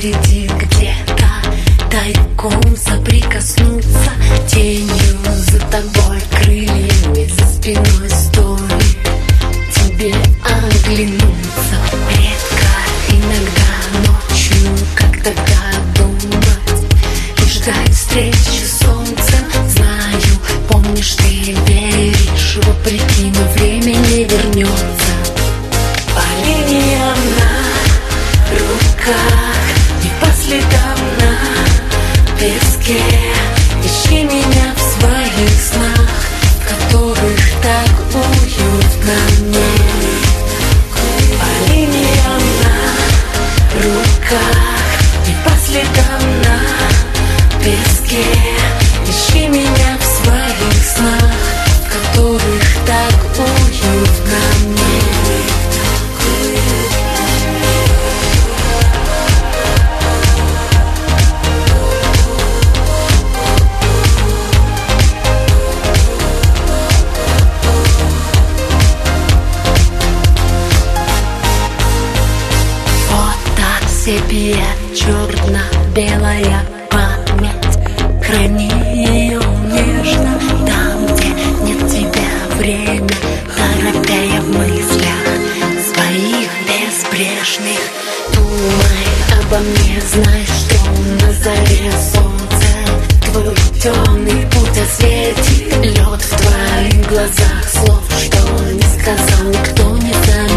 впереди где-то тайком соприкоснуться тенью за тобой, крыльями за спиной стоит тебе оглянуться. Редко, иногда ночью, как тогда думать и ждать встречи с солнцем. Знаю, помнишь, ты веришь, вопреки, но время не вернется. По линиям на руках и по следам на песке ищи меня в своих снах, в которых так уютно мне. По линиям на руках и по следам на песке ищи меня в своих снах, в которых так уютно мне. Себе черно-белая память, храни ее нежно там, где нет тебя. Время, торопя в мыслях своих безбрежных, думай обо мне, знай, что на заре солнце твой темный путь осветит. Лед в твоих глазах, слов, что не сказал никто, не заметит.